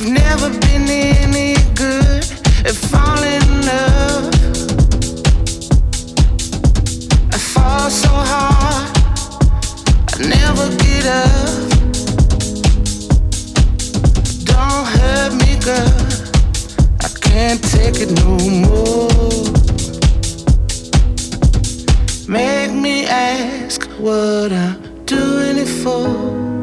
I've never been any good at falling in love. I fall so hard, I never get up. Don't hurt me, girl, I can't take it no more. Make me ask what I'm doing it for.